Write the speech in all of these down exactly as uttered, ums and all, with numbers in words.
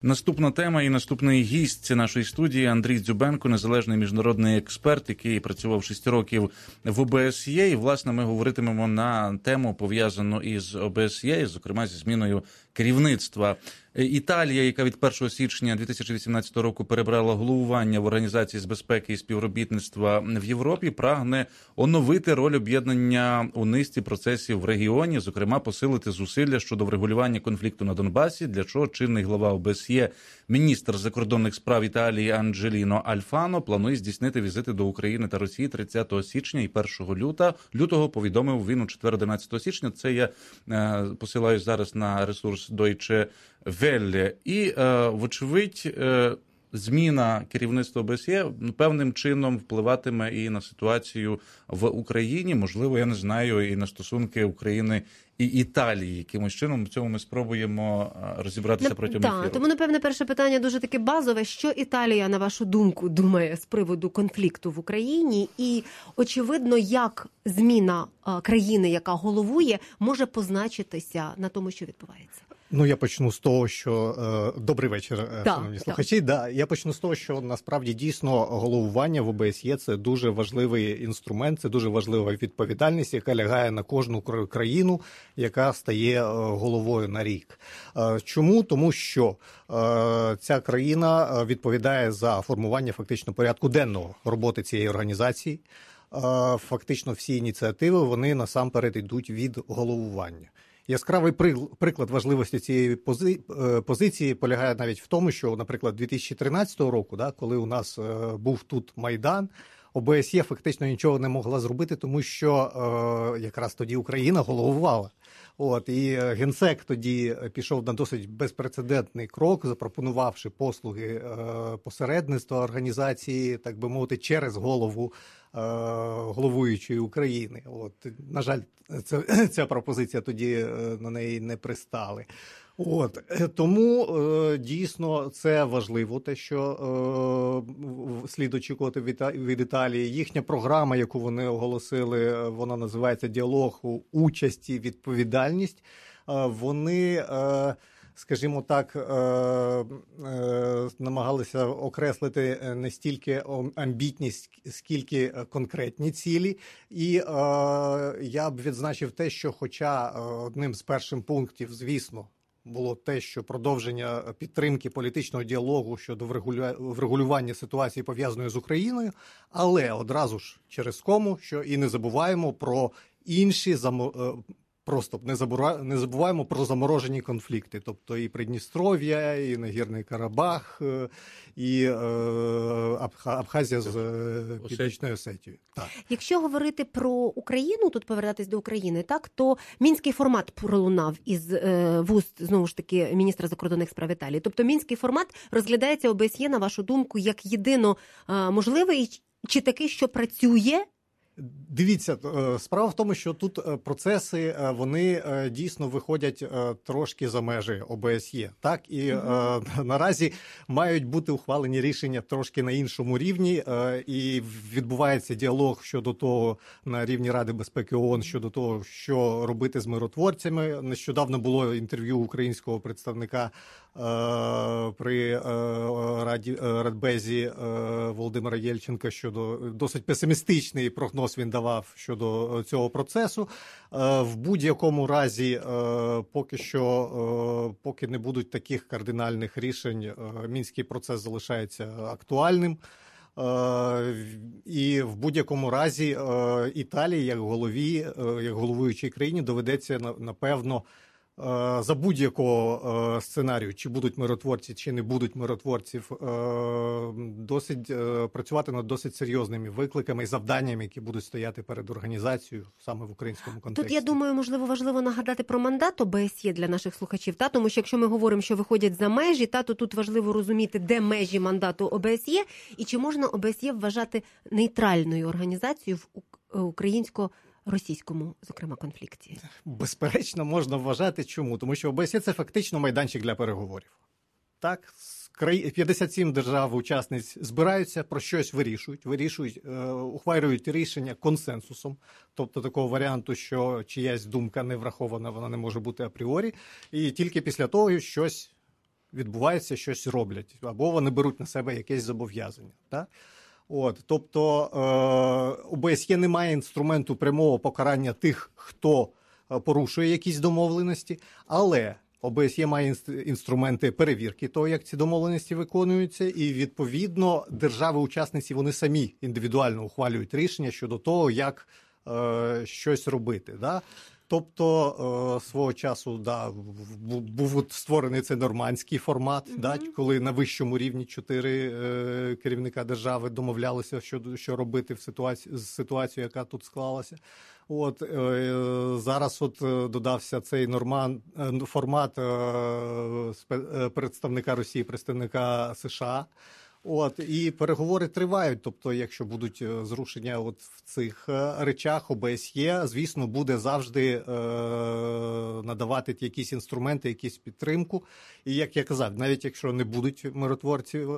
Наступна тема і наступний гість нашої студії Андрій Дзюбенко, незалежний міжнародний експерт, який працював шість років в о бе ес є. І, власне, ми говоритимемо на тему, пов'язану із о бе ес є, зокрема зі зміною керівництва. Італія, яка від першого січня дві тисячі вісімнадцятого року перебрала головування в Організації з безпеки і співробітництва в Європі, прагне оновити роль об'єднання у низці процесів в регіоні, зокрема посилити зусилля щодо врегулювання конфлікту на Донбасі, для чого чинний глава о бе ес є, міністр закордонних справ Італії Анджеліно Альфано, планує здійснити візити до України та Росії тридцятого січня і першого лютого, повідомив він у четвер одинадцятого січня. Це я е, посилаю зараз на ресурс Deutsche Welle. І, е, вочевидь, е, зміна керівництва о бе ес є певним чином впливатиме і на ситуацію в Україні, можливо, я не знаю, і на стосунки України і Італії. Якимось чином в цьому ми спробуємо розібратися протягом ефіру. Так, тому, напевне, перше питання дуже таке базове. Що Італія, на вашу думку, думає з приводу конфлікту в Україні? І, очевидно, як зміна країни, яка головує, може позначитися на тому, що відбувається? Ну, я почну з того, що... Е, добрий вечір, да, шановні слухачі. Да. Да, я почну з того, що насправді дійсно головування в о бе ес є – це дуже важливий інструмент, це дуже важлива відповідальність, яка лягає на кожну країну, яка стає головою на рік. Е, чому? Тому що е, ця країна відповідає за формування фактично порядку денного роботи цієї організації. Е, фактично всі ініціативи, вони насамперед йдуть від головування. Яскравий приклад важливості цієї пози... позиції полягає навіть в тому, що, наприклад, дві тисячі тринадцятого року, да, коли у нас був тут Майдан, о бе ес є фактично нічого не могла зробити, тому що е, якраз тоді Україна головувала. От, і Генсек тоді пішов на досить безпрецедентний крок, запропонувавши послуги е, посередництва організації, так би мовити, через голову е, головуючої України. От, на жаль, це, ця пропозиція тоді е, на неї не пристали. От, тому е, дійсно це важливо, те, що е, слід очікувати від, від Італії. Їхня програма, яку вони оголосили, вона називається «Діалог, участі, відповідальність». Е, вони, е, скажімо так, е, е, намагалися окреслити не стільки амбітність, скільки конкретні цілі. І е, я б відзначив те, що хоча одним з перших пунктів, звісно, було те, що продовження підтримки політичного діалогу щодо врегулювання ситуації, пов'язаної з Україною, але одразу ж через кому, що і не забуваємо про інші просто не забура... не забуваємо про заморожені конфлікти, тобто і Придністров'я, і Нагірний Карабах, і е, Абхазія з Північною Осетією. Так. Якщо говорити про Україну, тут повертатись до України, так, то мінський формат пролунав із е, вуст, знову ж таки, міністра закордонних справ Італії. Тобто мінський формат розглядається о бе ес є, на вашу думку, як єдино е, можливий, чи такий, що працює? Дивіться, справа в тому, що тут процеси, вони дійсно виходять трошки за межі о бе ес є. Так? І mm-hmm. наразі мають бути ухвалені рішення трошки на іншому рівні, і відбувається діалог щодо того на рівні Ради безпеки ООН, щодо того, що робити з миротворцями. Нещодавно було інтерв'ю українського представника при Раді, Радбезі Володимира Єльченка щодо досить песимістичний прогноз він давав щодо цього процесу. В будь-якому разі, поки що, поки не будуть таких кардинальних рішень, мінський процес залишається актуальним. І в будь-якому разі Італії, як голові, як головуючій країні, доведеться, напевно, за будь-якого сценарію, чи будуть миротворці, чи не будуть миротворців, досить працювати над досить серйозними викликами і завданнями, які будуть стояти перед організацією саме в українському контексті. Тут, я думаю, можливо, важливо нагадати про мандат о бе ес є для наших слухачів, та? Тому що якщо ми говоримо, що виходять за межі, та, то тут важливо розуміти, де межі мандату о бе ес є, і чи можна о бе ес є вважати нейтральною організацією в українсько російському, зокрема, конфлікті? Безперечно, можна вважати. Чому? Тому що о бе ес є – це фактично майданчик для переговорів. Так, п'ятдесят сім держав-учасниць збираються, про щось вирішують, вирішують, ухвалюють рішення консенсусом, тобто такого варіанту, що чиясь думка не врахована, вона не може бути апріорі, і тільки після того щось відбувається, щось роблять, або вони беруть на себе якесь зобов'язання. Так? От, тобто е, ОБСЄ не має інструменту прямого покарання тих, хто порушує якісь домовленості, але ОБСЄ має інструменти перевірки того, як ці домовленості виконуються, і, відповідно, держави-учасниці, вони самі індивідуально ухвалюють рішення щодо того, як е, щось робити. Да? Тобто е, свого часу да, був створений цей нормандський формат, mm-hmm. да, коли на вищому рівні чотири е, керівника держави домовлялися, що, що робити в ситуації, з ситуацією, яка тут склалася. От, е, зараз от додався цей норман, е, формат е, представника Росії, представника США. От, і переговори тривають, тобто, якщо будуть зрушення от в цих речах, ОБСЄ, звісно, буде завжди е, надавати якісь інструменти, якісь підтримку. І, як я казав, навіть якщо не будуть миротворці е,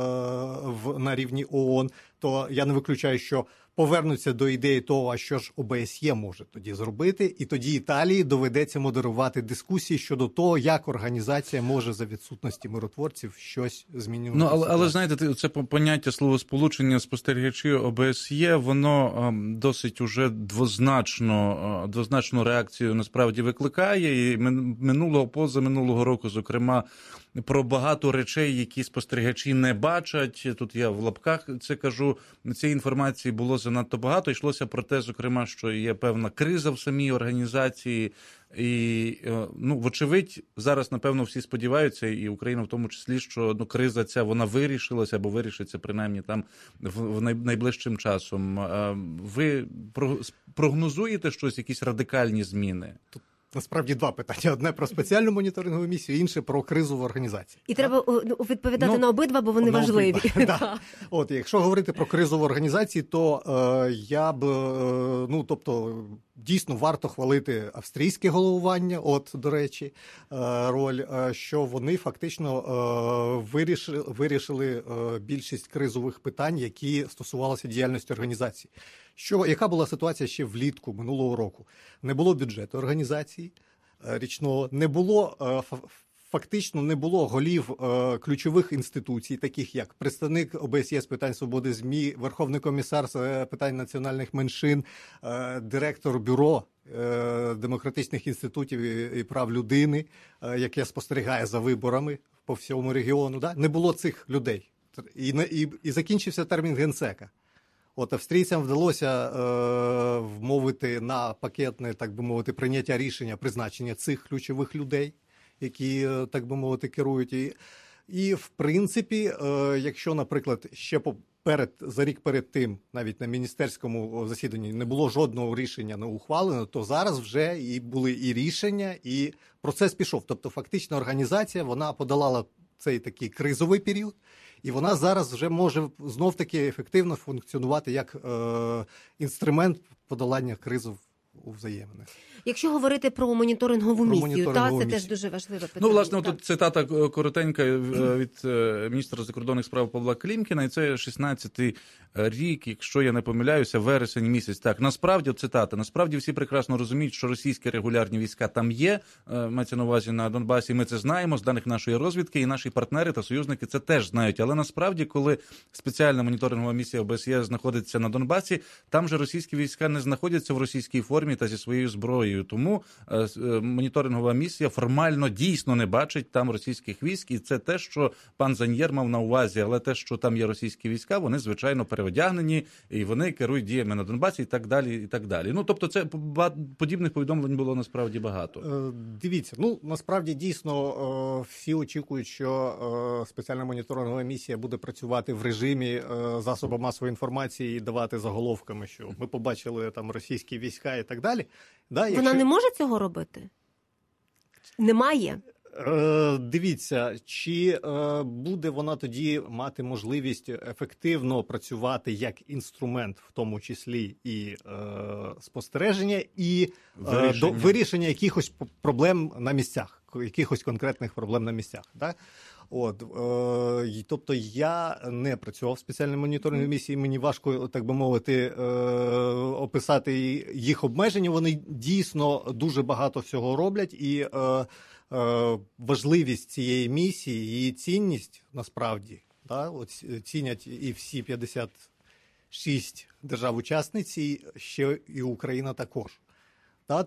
в, на рівні ООН, то я не виключаю, що повернуться до ідеї того, а що ж ОБСЄ може тоді зробити, і тоді Італії доведеться модерувати дискусії щодо того, як організація може за відсутності миротворців щось змінювати. Ну, але, але знаєте, це поняття словосполучення спостерігачі ОБСЄ, воно досить уже двозначно, двозначну реакцію насправді викликає, і минулого, позаминулого року, зокрема, про багато речей, які спостерігачі не бачать, тут я в лапках це кажу, цієї інформації було занадто багато. Йшлося про те, зокрема, що є певна криза в самій організації. І, ну, вочевидь, зараз, напевно, всі сподіваються, і Україна в тому числі, що ну, криза ця, вона вирішилася, або вирішиться, принаймні, там в, в найближчим часом. Ви прогнозуєте щось, якісь радикальні зміни? Насправді два питання. Одне про спеціальну моніторингову місію, інше про кризу в організації. І треба відповідати ну, на обидва, бо вони важливі. Да. От, якщо говорити про кризу в організації, то е, я б, е, ну, тобто, дійсно варто хвалити австрійське головування, от, до речі, е, роль, е, що вони фактично е, вирішили, вирішили е, більшість кризових питань, які стосувалися діяльності організації. Що, яка була ситуація ще влітку минулого року? Не було бюджету організації річного, не було, фактично не було голів ключових інституцій, таких як представник ОБСЄ з питань свободи ЗМІ, Верховний комісар з питань національних меншин, директор бюро демократичних інститутів і прав людини, яке спостерігає за виборами по всьому регіону. Да? Не було цих людей. І, і, і закінчився термін генсека. От австрійцям вдалося е, вмовити на пакетне, так би мовити, прийняття рішення призначення цих ключових людей, які, так би мовити, керують. І, і в принципі, е, якщо, наприклад, ще поперед, за рік перед тим, навіть на міністерському засіданні не було жодного рішення не ухвалено, то зараз вже і були і рішення, і процес пішов. Тобто фактично організація, вона подолала цей такий кризовий період, і вона зараз вже може знов-таки ефективно функціонувати як е, інструмент подолання кризи у взаєминах. Якщо говорити про моніторингову про місію, моніторингову та, це місію. теж дуже важливе питання. Ну, власне, тут цитата коротенька від міністра закордонних справ Павла Клімкіна, і це шістнадцятий рік, якщо я не помиляюся, вересень місяць. Так, насправді, цитата, насправді всі прекрасно розуміють, що російські регулярні війська там є, мається на увазі на Донбасі, ми це знаємо, з даних нашої розвідки, і наші партнери та союзники це теж знають. Але насправді, коли спеціальна моніторингова місія ОБСЄ знаходиться на Донбасі, там же російські війська не знаходяться в російській формі та зі своєю зброєю. Тому е, моніторингова місія формально дійсно не бачить там російських військ, і це те, що пан Заньєр мав на увазі, але те, що там є російські війська, вони, звичайно, переодягнені, і вони керують діями на Донбасі, і так далі, і так далі. Ну, тобто, це подібних повідомлень було насправді багато. Е, дивіться, ну, насправді, дійсно, е, всі очікують, що е, спеціальна моніторингова місія буде працювати в режимі е, засобів масової інформації і давати заголовками, що ми побачили там російські війська і так далі. Да, Вона якщо... не може цього робити? Немає? Е, дивіться, чи е, буде вона тоді мати можливість ефективно працювати як інструмент, в тому числі і е, спостереження, і вирішення. Е, до, вирішення якихось проблем на місцях, якихось конкретних проблем на місцях. Так? От, е, тобто я не працював в спеціальній моніторинговій місії, мені важко, так би мовити, е, описати їх обмеження. Вони дійсно дуже багато всього роблять, і е, важливість цієї місії, її цінність насправді, да, от цінять і всі п'ятдесят шість держав-учасниць, і ще і Україна також. Да,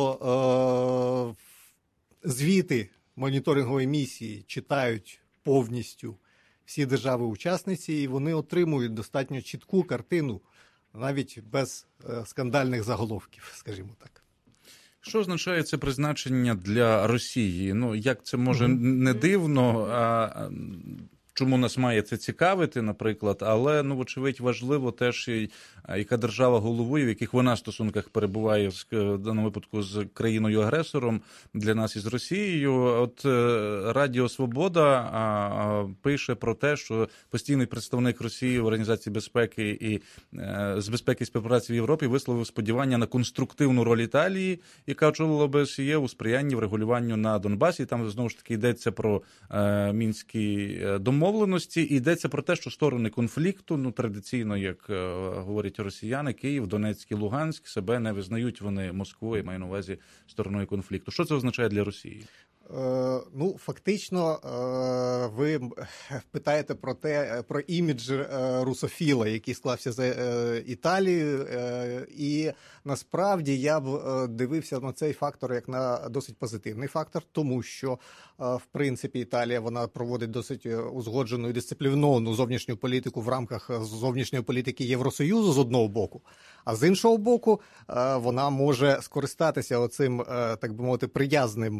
тобто е- звіти моніторингової місії читають повністю всі держави-учасниці, і вони отримують достатньо чітку картину, навіть без е- скандальних заголовків, скажімо так. Що означає це призначення для Росії? Ну, як це може mm-hmm. не дивно, а чому нас має це цікавити, наприклад, але, ну, вочевидь, важливо теж, яка держава головує, в яких вона стосунках перебуває, в даному випадку, з країною-агресором для нас із Росією. От Радіо Свобода пише про те, що постійний представник Росії в Організації безпеки і з безпеки і співпраці в Європі висловив сподівання на конструктивну роль Італії, яка очолила ОБСЄ у сприянні врегулюванню на Донбасі. Там, знову ж таки, йдеться про мінські домовленості. Домовленості, і йдеться про те, що сторони конфлікту, ну, традиційно, як е, говорять росіяни, Київ, Донецьк і Луганськ, себе не визнають вони Москву, і маю на увазі стороною конфлікту. Що це означає для Росії? Е, ну, фактично, е, ви питаєте про те, про імідж е, русофіла, який склався за е, Італією, е, і насправді я б е, дивився на цей фактор як на досить позитивний фактор, тому що, е, в принципі, Італія, вона проводить досить узгоджену і дисципліновану зовнішню політику в рамках зовнішньої політики Євросоюзу з одного боку, а з іншого боку, е, вона може скористатися оцим, е, так би мовити, приязним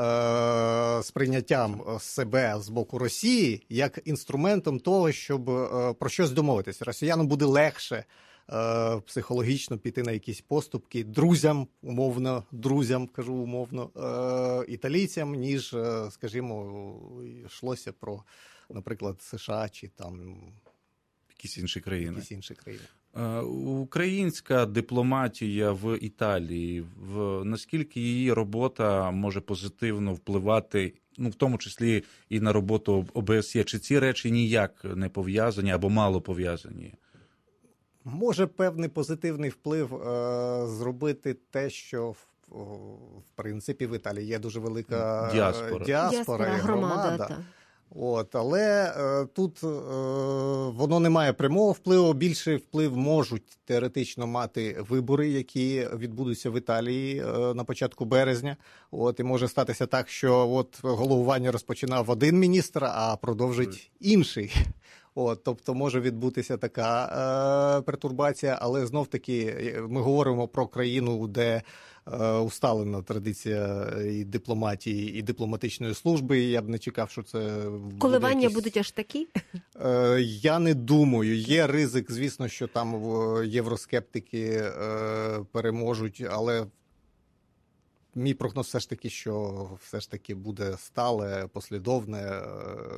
сприйняттям себе з боку Росії як інструментом того, щоб про щось домовитися. Росіянам буде легше психологічно піти на якісь поступки друзям, умовно, друзям, кажу умовно, італійцям, ніж, скажімо, йшлося про, наприклад, США чи там якісь інші країни. Якісь інші країни. Українська дипломатія в Італії, в наскільки її робота може позитивно впливати, ну, в тому числі і на роботу ОБСЄ, чи ці речі ніяк не пов'язані або мало пов'язані? Може певний позитивний вплив е- зробити те, що в, в принципі в Італії є дуже велика діаспора, діаспора, діаспора і громада. громада От, але е, тут е, воно не має прямого впливу. Більший вплив можуть теоретично мати вибори, які відбудуться в Італії е, на початку березня. От, і може статися так, що от головування розпочинав один міністр, а продовжить інший. От, тобто може відбутися така е, пертурбація, але знов-таки ми говоримо про країну, де е, усталена традиція і дипломатії, і дипломатичної служби. І я б не чекав, що це коливання якісь... будуть аж такі? Е, я не думаю. Є ризик, звісно, що там євроскептики е, переможуть, але мій прогноз все ж таки, що все ж таки буде стале, послідовне е,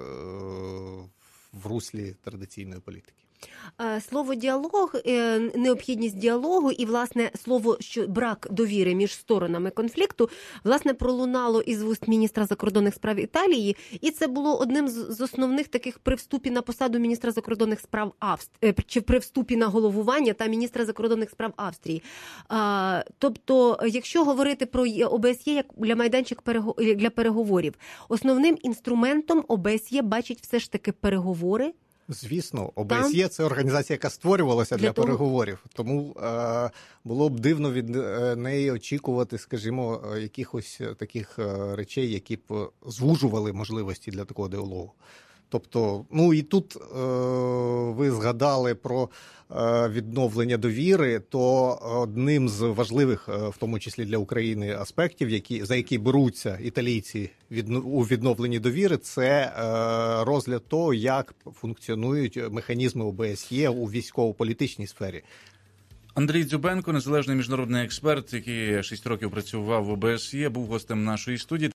в руслі традиційної політики. Слово діалог, необхідність діалогу і, власне, слово, що брак довіри між сторонами конфлікту, власне, пролунало із вуст міністра закордонних справ Італії, і це було одним з основних таких при вступі на посаду міністра закордонних справ Австрії, чи при вступі на головування та міністра закордонних справ Австрії. Тобто, якщо говорити про ОБСЄ як для майданчик для переговорів, основним інструментом ОБСЄ бачить все ж таки переговори. Звісно, ОБСЄ – це організація, яка створювалася для, для того... переговорів. Тому е, було б дивно від неї очікувати, скажімо, якихось таких речей, які б звужували можливості для такого діалогу. Тобто, ну і тут е, ви згадали про е, відновлення довіри, то одним з важливих, е, в тому числі для України, аспектів, які, за які беруться італійці від, у відновленні довіри, це е, розгляд того, як функціонують механізми ОБСЄ у військово-політичній сфері. Андрій Дзюбенко, незалежний міжнародний експерт, який шість років працював в ОБСЄ, був гостем нашої студії.